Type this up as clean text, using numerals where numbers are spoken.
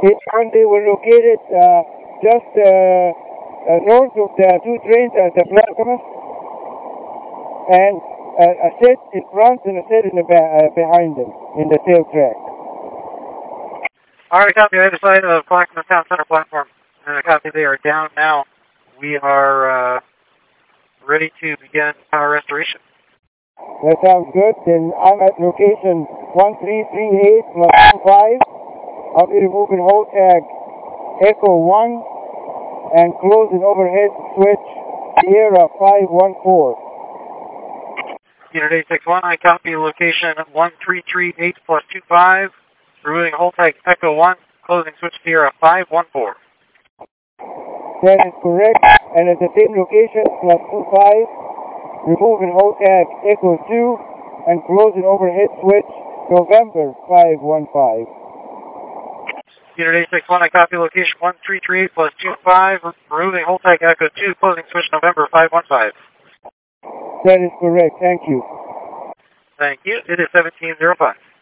H1, they were located just north of the two trains at the Clackamas, and a set in front and a set in the behind them in the tail track. All right, copy. Either side of Clackamas Town Center platform. And a copy. They are down now. We are ready to begin power restoration. That sounds good. Then I'm at location 1338 plus 25. I'll be removing whole tag Echo 1 and closing overhead switch Sierra 514. Unit 861, I copy location 1338 plus 25. Removing whole tag Echo 1, closing switch Sierra 514. That is correct. And at the same location plus 25, removing whole tag Echo 2 and closing overhead switch November 515. Unit 861, I copy location 1338 plus 25, removing whole tag Echo 2, closing switch November 515. That is correct. Thank you. Thank you. It is 1705.